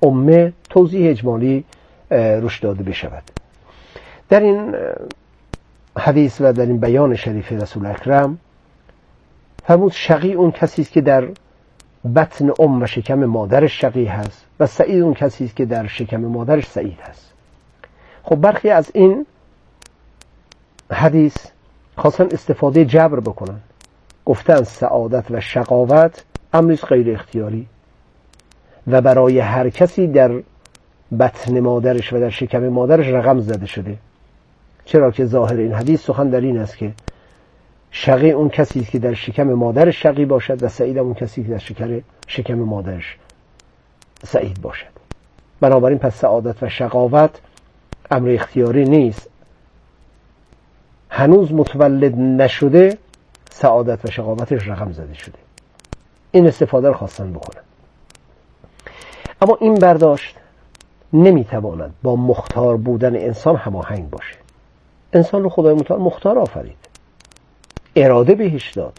امه توضیح اجمالی روش داده بشود. در این حدیث و در این بیان شریف رسول اکرم فرمود شقی اون کسی است که در بطن ام و شکم مادرش شقی هست و سعید اون کسی است که در شکم مادرش سعید هست. خب برخی از این حدیث خواستن استفاده جبر بکنن، گفتن سعادت و شقاوت امری غیر اختیاری و برای هر کسی در بطن مادرش و در شکم مادرش رقم زده شده، چرا که ظاهر این حدیث سخن در این است که شقی اون کسی است که در شکم مادرش شقی باشد و سعید اون کسی که در شکم مادرش سعید باشد. بنابراین پس سعادت و شقاوت امر اختیاری نیست، هنوز متولد نشده سعادت و شقاوتش رقم زده شده. این استفاده رو خواستن بکنن. اما این برداشت نمیتواند با مختار بودن انسان هماهنگ باشه. انسان رو خدای متعال مختار آفرید، اراده بهش داد،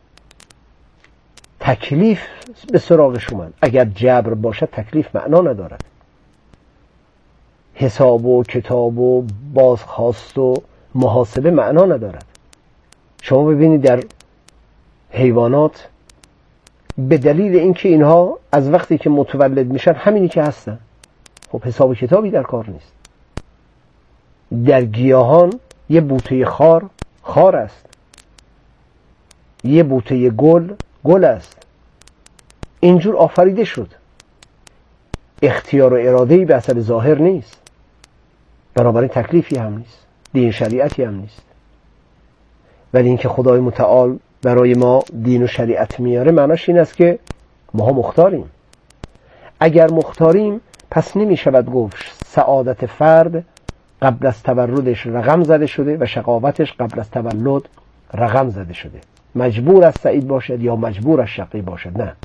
تکلیف به سراغش اومد. اگر جبر باشد تکلیف معنا ندارد، حساب و کتاب و بازخواست و محاسبه معنا ندارد. شما ببینید در حیوانات به دلیل اینکه اینها از وقتی که متولد میشن همینی که هستن، خب حساب و کتابی در کار نیست. در گیاهان یه بوته خار است، یه بوته گل است. اینجور آفریده شد، اختیار و اراده‌ای به حسب ظاهر نیست، بنابراین تکلیفی هم نیست، دین شریعتی هم نیست. ولی اینکه خدای متعال برای ما دین و شریعت میاره معناش این است که ما مختاریم. اگر مختاریم پس نمی شود گفت سعادت فرد قبل از تولدش رقم زده شده و شقاوتش قبل از تولد رقم زده شده، مجبور از سعید باشد یا مجبور از شقی باشد. نه.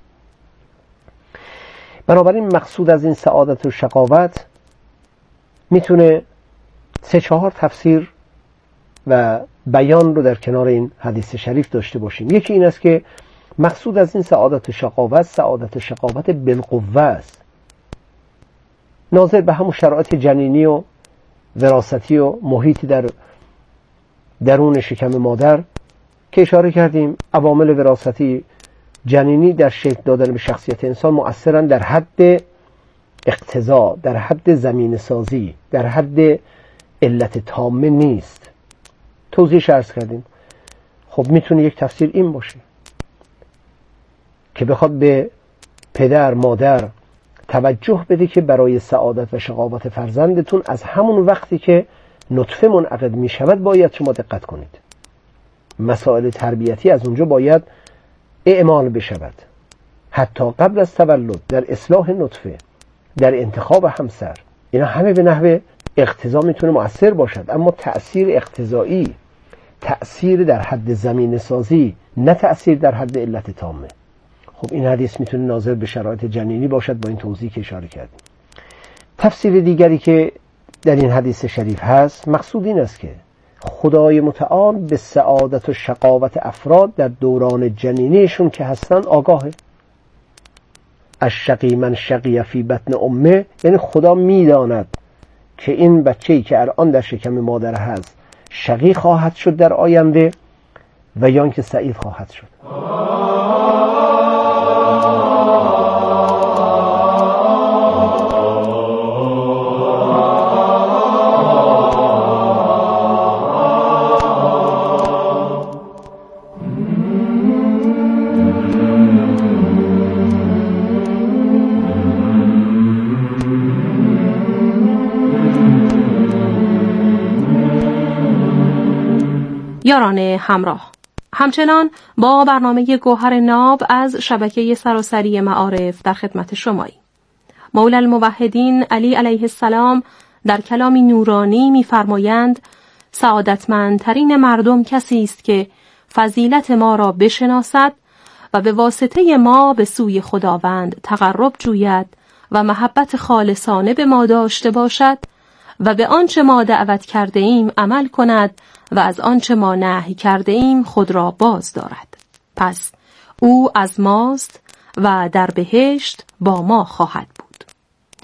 بنابراین مقصود از این سعادت و شقاوت میتونه 3-4 تفسیر و بیان رو در کنار این حدیث شریف داشته باشیم. یکی این است که مقصود از این سعادت و شقاوت سعادت و شقاوت بالقوه است، ناظر به همون شرایط جنینی و وراثتی و محیطی در درون شکم مادر که اشاره کردیم. عوامل وراثتی جنینی در شکل دادن به شخصیت انسان مؤثرن در حد اقتضا، در حد زمینه سازی، در حد علت تامه نیست. توضیحش عرض کردیم. خب میتونه یک تفسیر این باشه که بخواد به پدر مادر توجه بده که برای سعادت و شقاوت فرزندتون از همون وقتی که نطفه منعقد می شود باید شما دقت کنید. مسائل تربیتی از اونجا باید اعمال بشود، حتی قبل از تولد، در اصلاح نطفه، در انتخاب همسر. اینا همه به نحو اقتضا میتونه مؤثر باشد، اما تأثیر اقتضایی، تأثیر در حد زمینه سازی، نه تأثیر در حد علت تامه. خب این حدیث میتونه ناظر به شرایط جنینی باشد با این توضیح که اشاره کردیم. تفسیر دیگری که در این حدیث شریف هست مقصود این است که خدای متعال به سعادت و شقاوت افراد در دوران جنینیشون که هستن آگاهه. الشقی من شقی فی بطن امه، یعنی خدا میداند که این بچه‌ای که الان در شکم مادر هست شقی خواهد شد در آینده و یا اینکه سعید خواهد شد. یاران همراه، همچنان با برنامه گوهر ناب از شبکه سراسری معارف در خدمت شمایی. مولا الموحدین علی علیه السلام در کلامی نورانی می‌فرمایند سعادتمندترین مردم کسی است که فضیلت ما را بشناسد و به واسطه ما به سوی خداوند تقرب جوید و محبت خالصانه به ما داشته باشد و به آنچه ما دعوت کرده ایم عمل کند و از آنچه ما نهی کرده ایم خود را باز دارد. پس او از ماست و در بهشت با ما خواهد بود.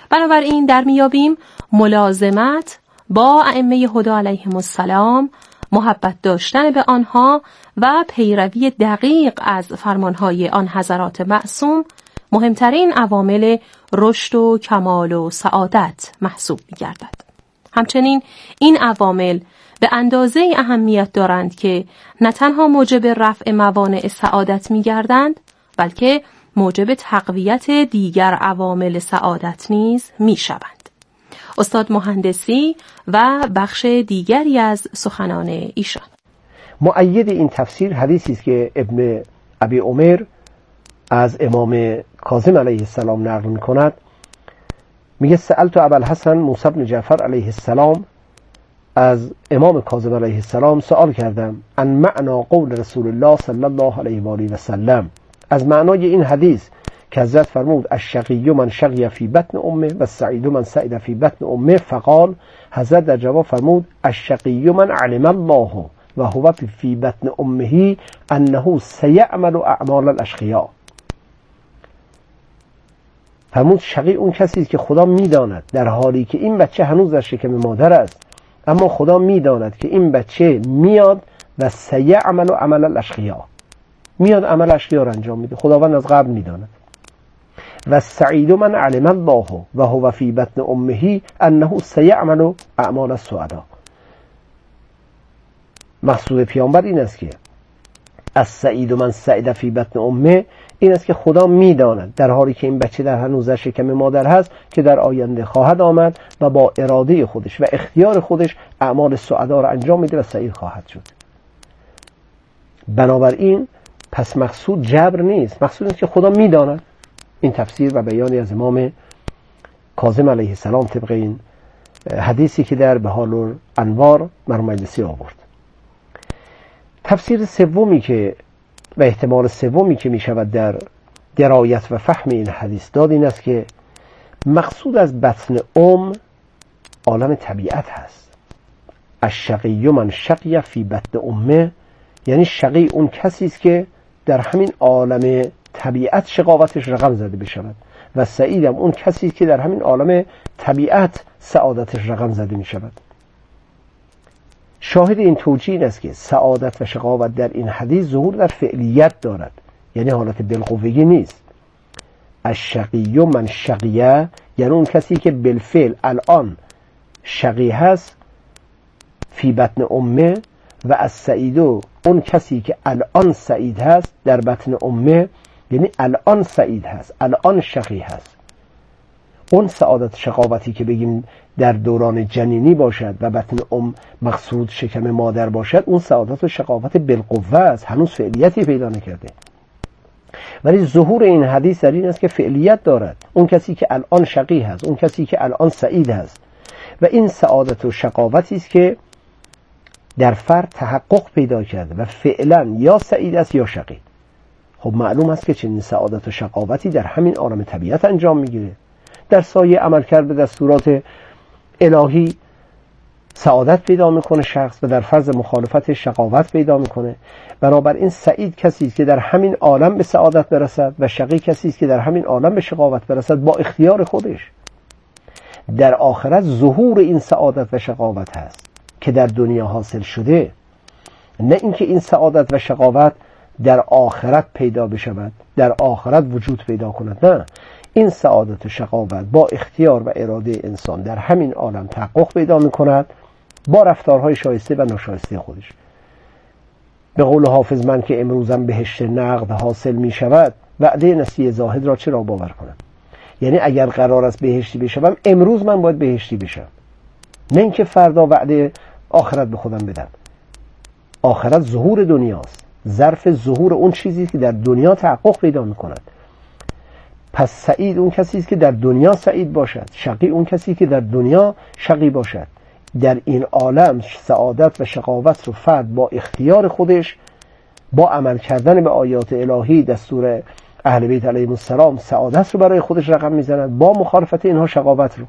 بنابراین در میابیم ملازمت با ائمه هدی علیهم السلام، محبت داشتن به آنها و پیروی دقیق از فرمانهای آن حضرات معصوم مهمترین عوامل رشد و کمال و سعادت محسوب می‌گردد. همچنین این عوامل به اندازه اهمیت دارند که نه تنها موجب رفع موانع سعادت می‌گردند، بلکه موجب تقویت دیگر عوامل سعادت نیز می‌شوند. استاد مهندسی و بخش دیگری از سخنان ایشان. مؤید این تفسیر حدیثی است که ابن ابی عمر از امام کاظم علیه السلام نقل می‌کند. میگه سألت ابوالحسن موسی بن جعفر علیه السلام، از امام کاظم علیه السلام سوال کردم، عن معنا قول رسول الله صلی الله علیه و آله و سلم، از معنای این حدیث که حضرت فرمود الشقی من شقی فی بطن امه و السعید من سعید فی بطن امه، فقال، حضرت در جواب فرمود الشقی من علم الله و هو فی بطن امه انه سیعمل اعمال الاشقیاء. فرمود شقی اون کسی است که خدا میداند در حالی که این بچه هنوز در شکم مادر است، اما خدا میداند که این بچه میاد و سیعمل عمل الاشقیاء، میاد عمل اشقیاء را انجام میده، خداوند از قبل میداند. و السعید من علم الله و هو فی بطن امه انه سیعمل اعمال السعداء. مقصود پیامبر این است که السعید من سعید فی بطن امه، این است که خدا میداند در حالی که این بچه در هنوز در شکم مادر هست که در آینده خواهد آمد و با اراده خودش و اختیار خودش اعمال سعدا را انجام میده و سعید خواهد شد. بنابراین پس مقصود جبر نیست، مقصود است که خدا میداند. این تفسیر و بیانی از امام کاظم علیه السلام طبق این حدیثی که در بهار الانوار مرحوم مجلسی آورد. تفسیر سومی که و احتمال سومی که می شود در درایت و فهم این حدیث داد این است که مقصود از بطن عالم طبیعت هست. الشقی من شقی فی بطن امه، یعنی شقی اون کسی است که در همین عالم طبیعت شقاوتش رقم زده بشود و سعید هم اون کسی است که در همین عالم طبیعت سعادتش رقم زده می شود. شاهد این توجیه این است که سعادت و شقاوت در این حدیث ظهور در فعلیت دارد، یعنی حالت بالقوگی نیست. الشقی من شقیه، یعنی اون کسی که بالفعل الان شقی هست فی بطن امه، و از سعیدو اون کسی که الان سعید هست در بطن امه، یعنی الان سعید هست، الان شقی هست. اون سعادت شقاوتی که بگیم در دوران جنینی باشد و بطن مقصود شکم مادر باشد، اون سعادت و شقاوت بالقوه است، هنوز فعلیتی پیدا نکرده. ولی ظهور این حدیث در این است که فعلیت دارد. اون کسی که الان شقی هست، اون کسی که الان سعید هست، و این سعادت و شقاوتی است که در فرد تحقق پیدا کرده و فعلا یا سعید است یا شقی. خب معلوم است که چنین سعادت و شقاوتی در همین عالم طبیعت انجام میگیره. در سایه عمل کرده دستورات الهی سعادت پیدا میکنه شخص و در فرض مخالفت شقاوت پیدا میکنه. بنابراین سعید کسی است که در همین عالم به سعادت برسد و شقی کسی است که در همین عالم به شقاوت برسد با اختیار خودش. در آخرت ظهور این سعادت و شقاوت هست که در دنیا حاصل شده، نه اینکه این سعادت و شقاوت در آخرت پیدا بشود، در آخرت وجود پیدا کند. نه، این سعادت و شقاوت با اختیار و اراده انسان در همین عالم تحقق پیدا می‌کند با رفتارهای شایسته و ناشایسته خودش. به قول حافظ من که امروزم بهشت نقد حاصل می‌شود، وعده نسیه زاهد را چرا باور کنم؟ یعنی اگر قرار است بهشتی بشم، امروز من باید بهشتی بشم، نه اینکه فردا وعده آخرت به خودم بدم. آخرت ظهور دنیاست، ظرف ظهور اون چیزی که در دنیا تحقق پیدا می‌کند. پس سعید اون کسی است که در دنیا سعید باشد، شقی اون کسی که در دنیا شقی باشد. در این عالم سعادت و شقاوت رو فرد با اختیار خودش، با عمل کردن به آیات الهی دستور اهل بیت علیهم السلام سعادت رو برای خودش رقم میزند، با مخالفت اینها شقاوت رو.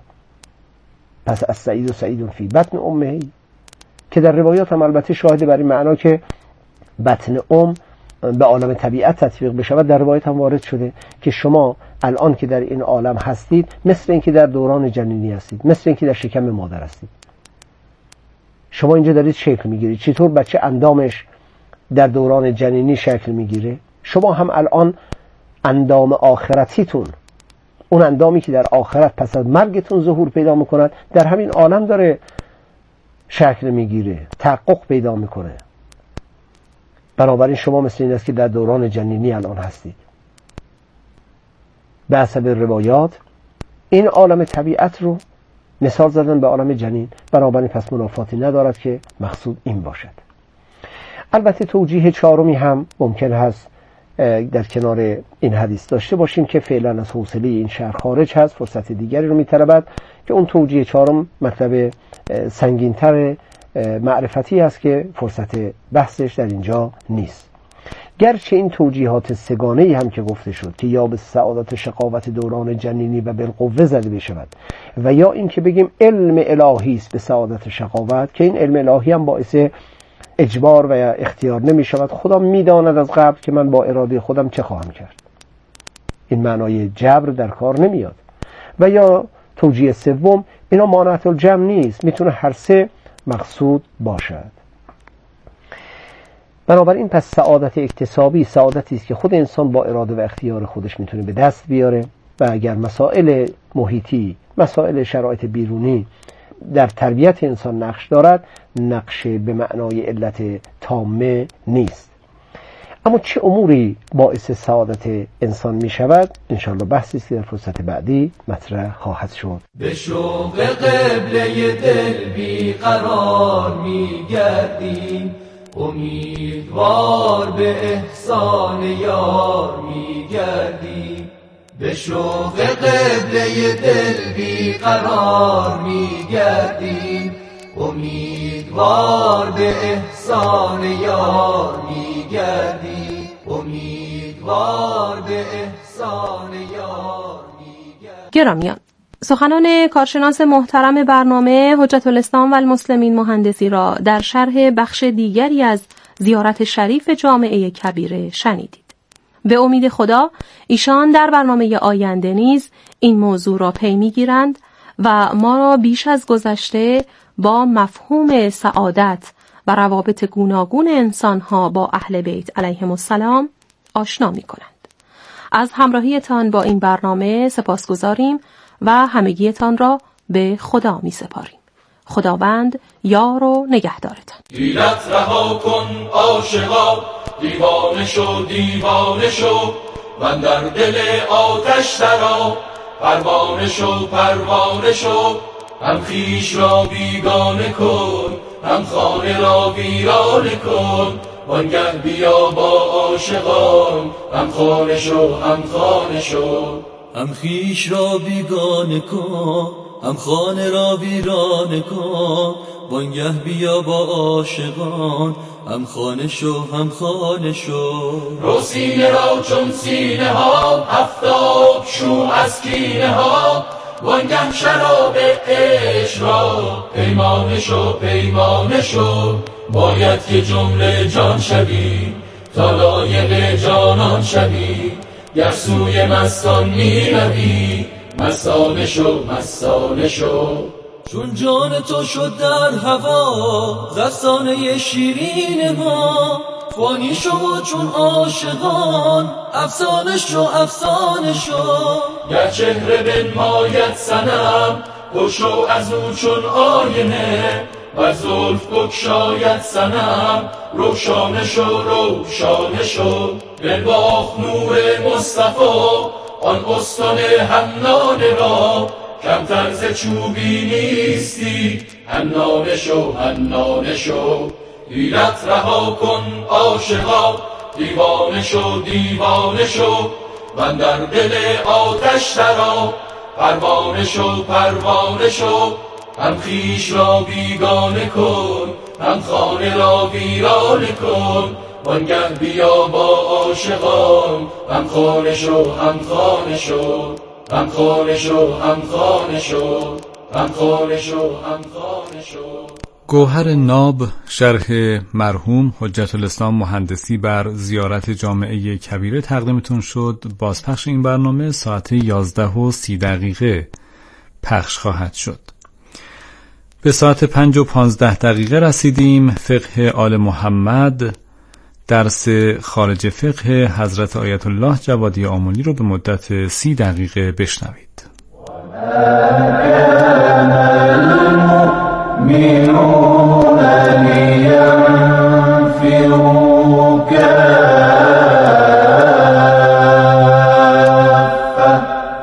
پس از سعید و سعید فی بطن امه، که در روایات هم البته شاهد بر این معنا که بطن به عالم طبیعت تطبیق بشود. در روایت هم وارد شده که شما الان که در این عالم هستید مثل اینکه در دوران جنینی هستید، مثل اینکه در شکم مادر هستید. شما اینجا دارید شکل میگیرید. چطور بچه اندامش در دوران جنینی شکل میگیره، شما هم الان اندام آخرتیتون، اون اندامی که در آخرت پس از مرگتون ظهور پیدا میکند، در همین عالم داره شکل میگیره، تحقق پیدا میکنه. بنابراین شما مثل این است که در دوران جنینی الان هستید. به حسب روایات این عالم طبیعت رو مثال زدن به عالم جنین، بنابراین پس منافاتی ندارد که مقصود این باشد. البته توجیه چهارمی هم ممکن هست در کنار این حدیث داشته باشیم که فعلا از حوصله این شرح خارج هست، فرصت دیگری رو میطلبد که اون توجیه چهارم مطلب سنگین‌تر معرفتی است که فرصت بحثش در اینجا نیست. گرچه این توجیهات سگانه‌ای هم که گفته شد که یا به سعادت شقاوت دوران جنینی و بالقوه زده بشود و یا این که بگیم علم الهی است به سعادت شقاوت، که این علم الهی هم باعث اجبار و اختیار نمی شود. خدا میداند از قبل که من با اراده خودم چه خواهم کرد. این معنای جبر در کار نمیاد. و یا توجیه سوم، اینا مانعت الجمع نیست، میتونه هر سه مقصود باشد. بنابراین پس سعادت اکتسابی سعادتی است که خود انسان با اراده و اختیار خودش میتونه به دست بیاره و اگر مسائل محیطی، مسائل شرایط بیرونی در تربیت انسان نقش دارد، نقش به معنای علت تامه نیست. اما چه اموری باعث سعادت انسان می شود؟ انشاءالله بحثی است که در فرصت بعدی مطرح خواهد شد. به شوق قبله دل بی قرار می گردیم، امیدوار به احسان یار می گردیم. به شوق قبله دل بی قرار می گردیم، امیدوار به احسان یار می گردیم، امیدوار به احسان یار می گردیم. گرامیان، سخنان کارشناس محترم برنامه حجت الاسلام و المسلمین مهندسی را در شرح بخش دیگری از زیارت شریف جامعه کبیره شنیدید. به امید خدا ایشان در برنامه آینده نیز این موضوع را پی می‌گیرند و ما را بیش از گذشته با مفهوم سعادت و روابط گوناگون انسان‌ها با اهل بیت علیهم السلام آشنا می‌کنند. از همراهیتان با این برنامه سپاسگزاریم و همگیتان را به خدا می‌سپاریم. خداوند یار و نگهدارتان. حیلت رها کن عاشقا، دیوانه شو دیوانه شو، و در دل آتش درآ، پروانه شو پروانه شو. هم خویش را بیگانه کن، هم خانه را ویرانه کن، وانگه بیا با عاشقان، هم خانه شو هم خانه شو. هم خویش را بیگانه کن، هم خانه را ویرانه کن، وانگه بیا با عاشقان، هم خانه شو هم خانه شو. رو سینه را چون سینه ها، آفتاب شو از کینه ها، وانگه شراب عشق را پیمانه شو پیمانه شو. باید که جمله جان شوی تا لایق جانان شوی، گر سوی مستان می روی مستانه شو مستانه شو. چون جان تو شد در هوا افسانه شیرین ما، فانی شو و چون عاشقان افسانه شو افسانه شو. گر چهره بنماید صنم پشو از او چون آینه، و زلف بگشاید صنم روشانه شو روشانه شو. بنواخت نور مصطفی آن استن حنانه را، کمتر ز چوبی نیستی حنانه شو حنانه شو. حیلت رها کن عاشقا، دیوانه شو دیوانه شو، و در دل آتش درآ، پروانه شو پروانه شو. هم خویش را بیگانه کن، هم خانه را ویرانه کن، وانگه بیا با عاشقان، هم خانه شو هم خانه شو. هم خانه شو هم خانه شو، هم خانه شو هم خانه شو. گوهر ناب شرح مرحوم حجت الاسلام مهندسی بر زیارت جامعه کبیره تقدیمتون شد. بازپخش این برنامه ساعت 11:30 پخش خواهد شد. به ساعت 5:15 رسیدیم. فقه آل محمد، درس خارج فقه حضرت آیت الله جوادی آملی رو به مدت 30 دقیقه بشنوید. المؤمنون لينفروا كافة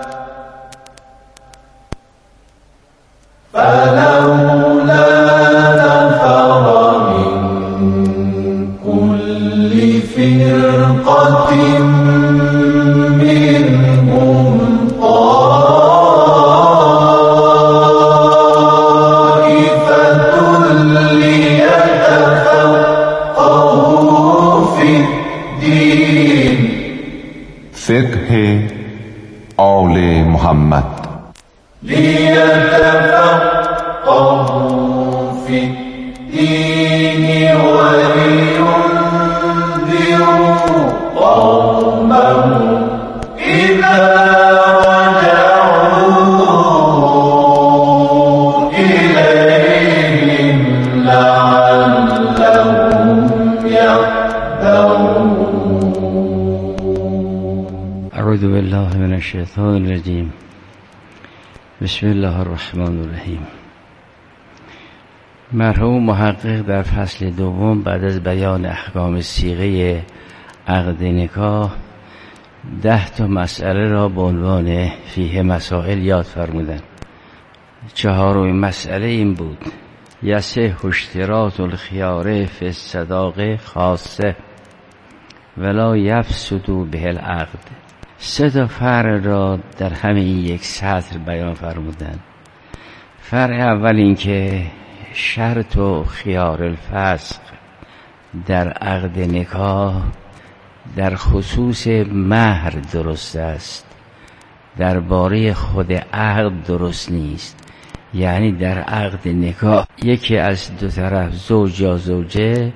فلولا نفر من كل فرقة منهم فقه آل محمد ليتفقهوا في الدين ولينذروا قومهم إذا رجعوا إليهم لعلهم يحذرون. اعوذ بالله من الشیطان الرجیم. بسم الله الرحمن الرحیم. مرحوم محقق در فصل دوم بعد از بیان احکام صیغه عقد نکاح 10 مسئله را به عنوان فیه مسائل یاد فرمودند. 4مین مسئله این بود: یصح اشتراط الخیار فی الصداقه خاصه ولا یفسد به العقد. 3 فرع را در همین یک سطر بیان فرمودند. فرع اول این که شرط و خیار الفسق در عقد نکاح در خصوص مهر درست است، درباره خود عقد درست نیست. یعنی در عقد نکاح یکی از دو طرف، زوج یا زوجه،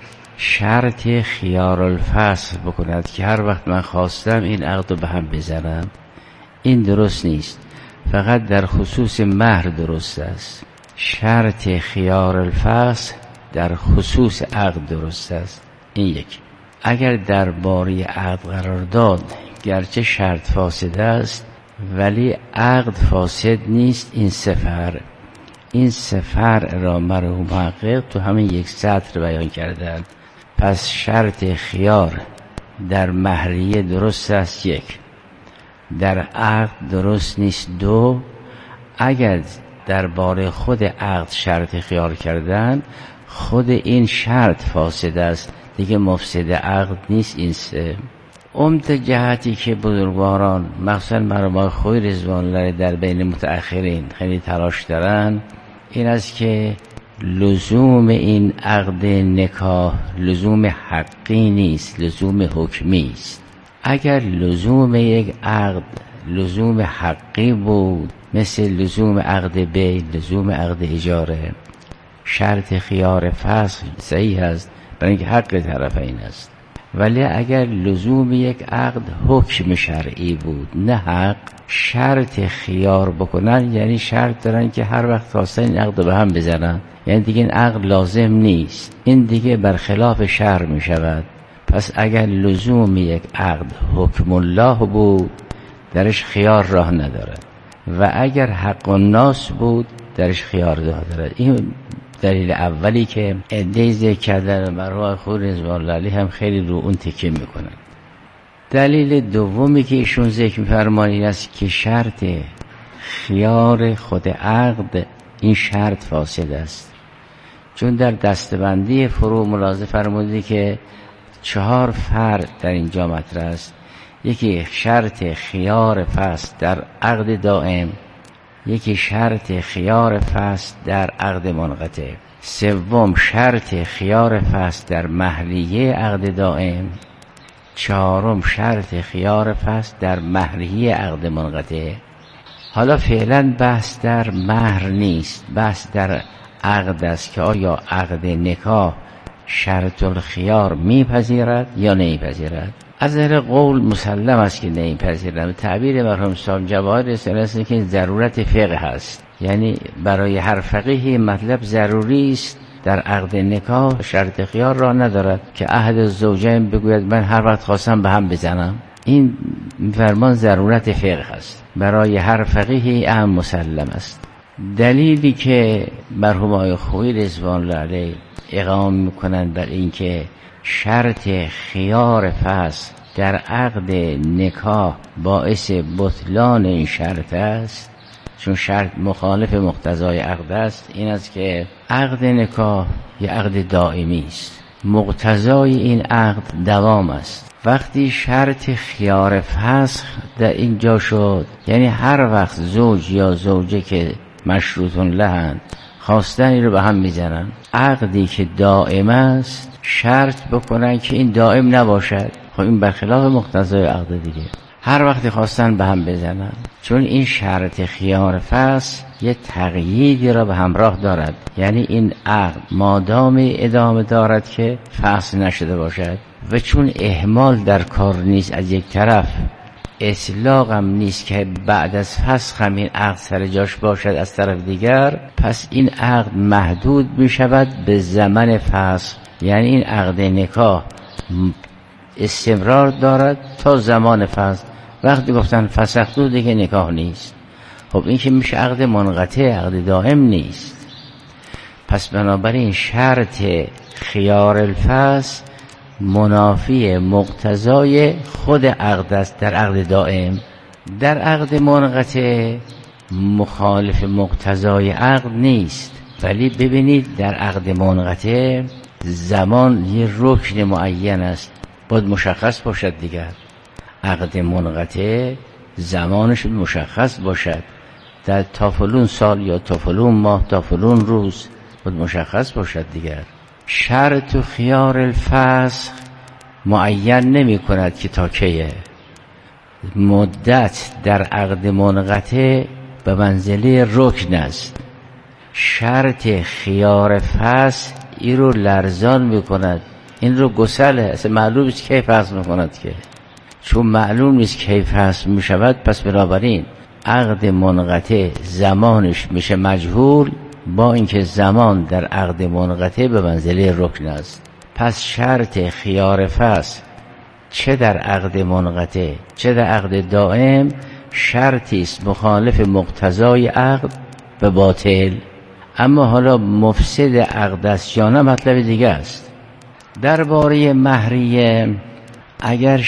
شرط خیار الفسق بکند که هر وقت من خواستم این عقد رو به هم بزنم. این درست نیست، فقط در خصوص مهر درست است. شرط خیار الفسق در خصوص عقد درست است. این یک. اگر درباره عقد قرار داد گرچه شرط فاسد است ولی عقد فاسد نیست، این 3 فرع را مرحوم محقق تو همین یک سطر بیان کردند. پس شرط خیار در مهریه درست است 1، در عقد درست نیست 2، اگر درباره خود عقد شرط خیار کردن خود این شرط فاسد است، دیگه مفسد عقد نیست. این 3 عمده جهتی که بزرگواران مخصوصا مرحوم خوی رضوان الله در بین متأخرین خیلی تلاش دارن این است که لزوم این عقد نکاح لزوم حقی نیست، لزوم حکمی است. اگر لزوم یک عقد لزوم حقی بود، مثل لزوم عقد بی، لزوم عقد اجاره، شرط خیار فسخ صحیح است برای اینکه حق طرفین است. ولی اگر لزوم یک عقد حکم شرعی بود نه حق، شرط خیار بکنن یعنی شرط دارن که هر وقت خواستن این عقد به هم بزنن، یعنی دیگه این عقد لازم نیست، این دیگه برخلاف شرع می شود. پس اگر لزوم یک عقد حکم الله بود درش خیار راه نداره، و اگر حق الناس بود درش خیار راه داره. این دلیل اولی که عده‌ای ذکر کردن، مرحوم خوی رضوان الله علیه هم خیلی رو اون تکیه میکنن. دلیل دومی که ایشون ذکر می‌فرمایند این است که شرط خیار خود عقد این شرط فاسد است، چون در دستبندی فروع ملاحظه فرمودی که 4 فرع در اینجا مطرح است. یکی شرط خیار فسخ در عقد دائم، یکی شرط خیار فسخ در عقد منقطع، سوم شرط خیار فسخ در مهریه عقد دائم، چهارم شرط خیار فسخ در مهریه عقد منقطع. حالا فعلا بحث در مهر نیست، بحث در عقد است که آیا عقد نکاح شرط الخیار میپذیرد یا نمیپذیرد. از نظر قول مسلم است که نمیپذیرد. تعبیر مرحوم صاحب جواهر رساله است که ضرورت فقه هست، یعنی برای هر فقیهی مطلب ضروری است در عقد نکاح شرط خیار را ندارد که احد الزوجین بگوید من هر وقت خواستم به هم بزنم. این فرمان ضرورت فقه است، برای هر فقیهی هم مسلم است. دلیلی که مرحوم آقای خویی رضوان الله علیه اقامه میکنند بر اینکه شرط خیار فسخ در عقد نکاح باعث بطلان این شرط است، چون شرط مخالف مقتضای عقد است، این است که عقد نکاح یک عقد دائمی است، مقتضای این عقد دوام است. وقتی شرط خیار فسخ در اینجا شد، یعنی هر وقت زوج یا زوجه که مشروطون لهند خواستنی رو به هم میزنن، عقدی که دائم است شرط بکنن که این دائم نباشد. خب این برخلاف مقتضای عقد دیگه، هر وقتی خواستن به هم بزنن، چون این شرط خیار فسخ یه تقییدی را به همراه دارد، یعنی این عقد مادام ادامه دارد که فسخ نشده باشد، و چون اهمال در کار نیست از یک طرف، اطلاق هم نیست که بعد از فسخ هم این عقد سر جاش باشد از طرف دیگر، پس این عقد محدود می شود به زمان فسخ، یعنی این عقد نکاح استمرار دارد تا زمان فسخ. وقتی گفتن فسخت دیگه نکاح نیست. خب این که میشه عقد منقطع، عقد دائم نیست. پس بنابراین شرط خیار الفسخ منافی مقتضای خود عقد است در عقد دائم. در عقد منقطع مخالف مقتضای عقد نیست، ولی ببینید در عقد منقطع زمان یه رکن معین است، باید مشخص باشد دیگر. عقد منقطع زمانش مشخص باشد، در تا فلان سال یا تا فلان ماه تا فلان روز باید مشخص باشد دیگر. شرط و خیار الفسخ معین نمی کند که تا کیه. مدت در عقد منقطع به منزله رکن است. شرط خیار فسخ این رو لرزان می کند، این رو گسله، اصلا معلوم نیست کی فسخ می کند که. چون معلوم نیست کی فسخ می شود، پس بنابراین عقد منقطع زمانش میشه مجهول، با اینکه زمان در عقد منقطع به منزله رکن است. پس شرط خیار فسخ چه در عقد منقطع چه در عقد دائم شرطی است مخالف مقتضای عقد به باطل. اما حالا مفسد عقد است یا نه مطلب دیگه است. درباره مهریه، اگر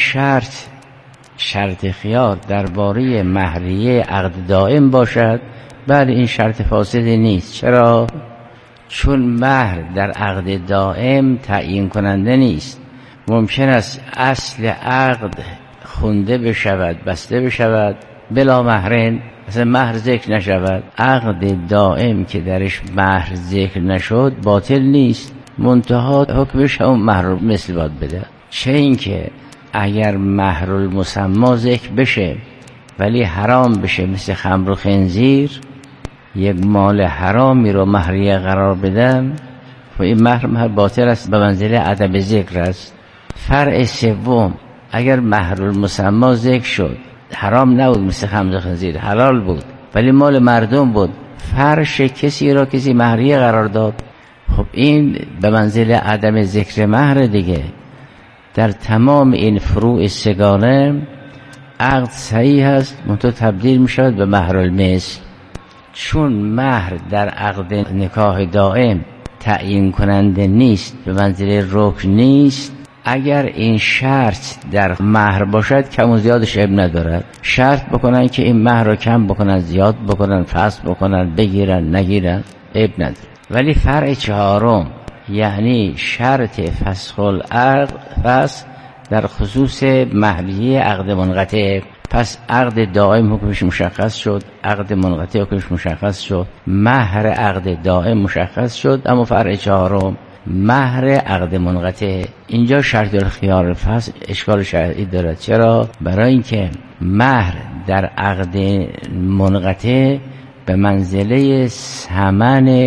شرط خیار درباره مهریه عقد دائم باشد، بله این شرط فاسدی نیست. چرا؟ چون مهر در عقد دائم تعیین کننده نیست. ممکن است اصل عقد خونده بشود، بسته بشود، بلا مهرین اصلا مهر ذکر نشود. عقد دائم که درش مهر ذکر نشد باطل نیست، منتها حکمش هم مهر مثل باید بده. چه اینکه اگر مهر المسمی ذکر بشه ولی حرام بشه، مثل خمر و خنزیر، یک مال حرامی رو مهریه قرار بدم، و این مهر باطل است، به منزله عدم ذکر است. فرع سوم، اگر مهر المسمی ذکر شد، حرام نبود مثل خمر و خنزیر، حلال بود ولی مال مردم بود، فرش کسی را کسی مهریه قرار داد، خب این به منزله عدم ذکر مهر دیگه. در تمام این فروع سگانه عقد صحیح است، منتها تبدیل می شود به مهر المثل. چون مهر در عقد نکاح دائم تعیین کننده نیست، به منزله رکن نیست، اگر این شرط در مهر باشد کم و زیادش عیب ندارد. شرط بکنن که این مهر رو کم بکنن، زیاد بکنن، فسخ بکنن، بگیرن، نگیرن، عیب نداره. ولی فرع چهارم، یعنی شرط فسخ العقد در خصوص مهریه عقد منقطع، پس عقد دائم حکمش مشخص شد، عقد منقطع حکمش مشخص شد، مهر عقد دائم مشخص شد. اما فرع چهارم، مهر عقد منقطع، اینجا شرط الخیار الفسخ اشکال شرعی دارد. چرا؟ برای اینکه مهر در عقد منقطع به منزله ثمن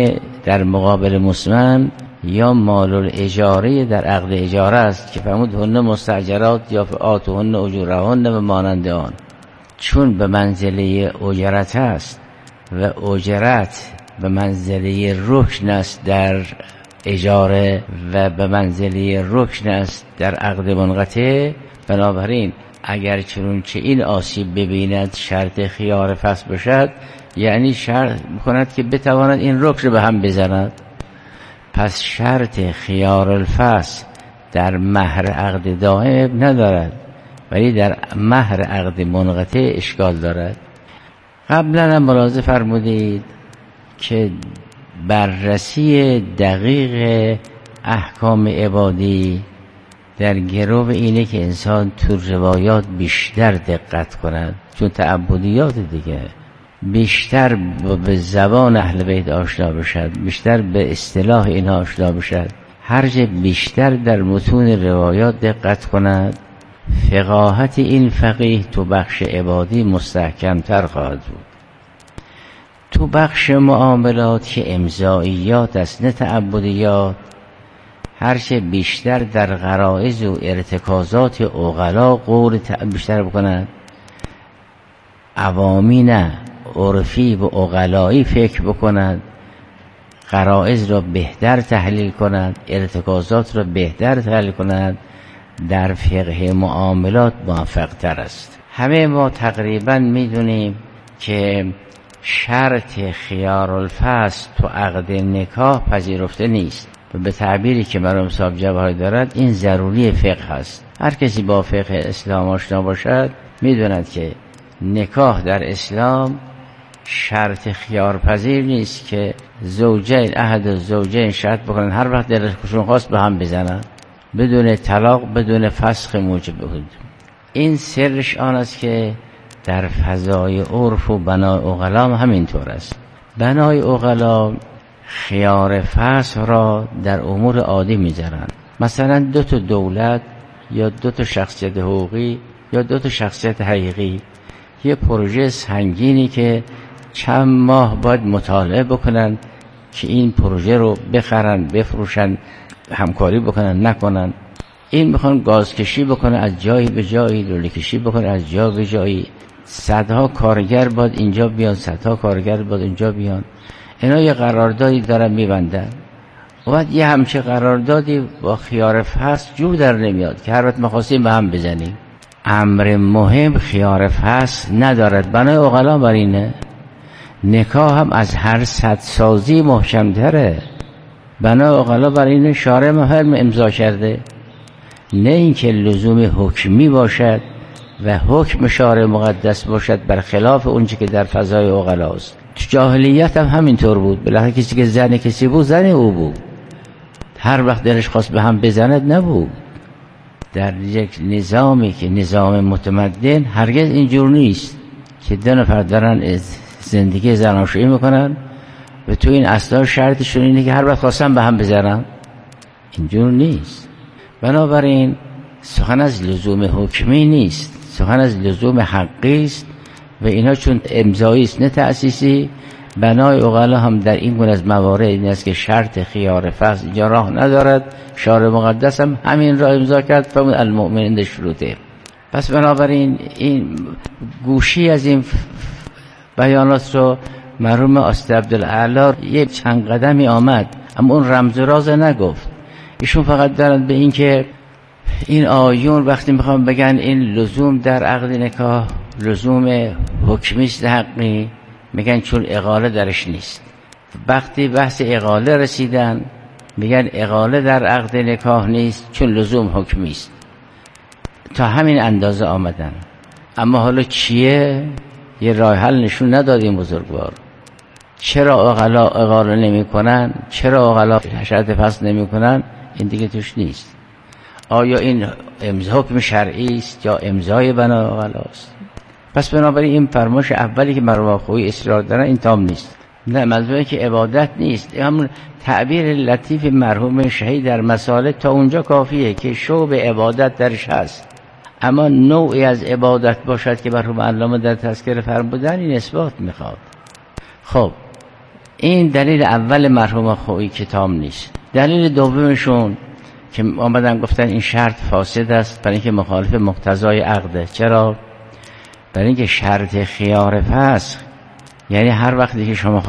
در مقابل مسلمان یا مال الاجاره در عقد اجاره است که فرمود هن مستاجرات یا آتوهن اجورهن و مانند آن، چون به منزله اجرت است و اجرت به منزله رکن است در اجاره و به منزله رکن است در عقد منقطع. بنابراین اگر چنانچه این آسیب ببیند شرط خیار فسخ باشد، یعنی شرط بکند که بتواند این رکن به هم بزند. پس شرط خیار الفسخ در مهر عقد دائم ندارد، ولی در مهر عقد منقطع اشکال دارد. قبلا هم ملاحظه فرمودید که بررسی دقیق احکام عبادی در گرو اینه که انسان تو روایات بیشتر دقت کند، چون تعبدیات دیگه بیشتر به زبان اهل بیت آشنا بشد، بیشتر به اصطلاح اینها آشنا بشد، هرچه بیشتر در متون روایات دقت کند، فقاهت این فقیه تو بخش عبادی مستحکمتر خواهد بود. تو بخش معاملات که امضائیات است نه تعبدیات، هرچه بیشتر در غرایز و ارتکازات عقلا قول بیشتر بکنند، عوامی نه عرفی و عقلایی فکر بکنند، غرایز را بهتر تحلیل کنند، ارتکازات را بهتر تحلیل کنند، در فقه معاملات موفق تر است. همه ما تقریبا میدونیم که شرط خیار الفسخ تو عقد نکاح پذیرفته نیست و به تعبیری که مرحوم صاحب جواهری دارد این ضروری فقه است. هر کسی با فقه اسلام آشنا باشد میدوند که نکاح در اسلام شرط خیار پذیر نیست که زوجین احد الزوجین شرط بکنن هر وقت دلشون خواست به هم بزنن بدون طلاق بدون فسخ موجب بود. این سرش آن است که در فضای عرف و بنای عقلا همینطور است. بنای عقلا خیار فسخ را در امور عادی میذارن، مثلا دو تا دولت یا دو تا شخصیت حقوقی یا دو تا شخصیت حقیقی یه پروژه سنگینی که چند ماه باید مطالعه بکنن که این پروژه رو بخرن بفروشن همکاری بکنن نکنن. این میخوان گاز کشی بکنه از جایی به جایی، لوله کشی بکنه از جا به جایی، صدها کارگر باید اینجا بیان صدها کارگر باید اینجا بیان. اینا یه قراردادی دارن میبندن و بعد یه همچه قراردادی با خیار فسخ جور در نمیاد که هر وقت می‌خواستیم به هم بزنیم. امر مهم خیار فسخ ندارد. بنای عقلا بر اینه. نکاح هم از هر سدسازی محکم‌تره. بنای عقلا بر اینه شارع مهم امضا کرده، نه اینکه لزوم حکمی باشد و حکم شارع مقدس باشد برخلاف اونچه که در فضای عقلا است. تو جاهلیت هم همینطور بود. بالاخره کسی که زن کسی بود زن او بود، هر وقت دلش خواست به هم بزند نبود. در یک نظامی که نظام متمدن هرگز اینجور نیست که دو نفر دارن زندگی زناشویی میکنن و تو این اصلا شرطشون اینه که هر وقت خواستن به هم بزنن. اینجور نیست. بنابراین سخن از لزوم حکمی نیست، سخن از لزوم حقی است و اینا چون امضایی است نه تأسیسی. بنای عقلا هم در این گونه از موارد این است که شرط خیار فسخ اینجا راه ندارد. شارع مقدس هم همین را امضا کرد فرمود المؤمنین شروطه. پس بنابراین این گوشی از این بیانات رو مرحوم استاد عبدالاعلی یک چند قدمی آمد اما اون رمز و راز نگفت. ایشون فقط دارند به این که این آیون وقتی میخوام بگن این لزوم در عقد نکاح لزوم حکمی است حقی، میگن چون اقاله درش نیست. وقتی بحث اقاله رسیدن میگن اقاله در عقد نکاح نیست چون لزوم حکمی است. تا همین اندازه آمدن. اما حالا چیه؟ یه راه حل نشون ندادیم بزرگوار. چرا اقاله نمی کنن؟ چرا اقاله شرط فسخ نمی کنن؟ این دیگه توش نیست. آیا این حکم شرعی است یا امضای بنا اقاله است؟ پس بنابراین این فرمایش اولی که مرحوم خویی اصرار دارن این تام نیست. نه، منظوره که عبادت نیست. همون تعبیر لطیف مرحوم شهید در مسائل تا اونجا کافیه که شوب عبادت درش هست، اما نوعی از عبادت باشد که مرحوم علامه در تذکره فرمودن این اثبات میخواد. خب این دلیل اول مرحوم خویی کتاب نیست. دلیل دومشون که آمدن گفتن این شرط فاسد است برای اینکه مخالف مقتضای عقده. چرا؟ برای اینکه شرط خیار فسخ یعنی هر وقتی که شما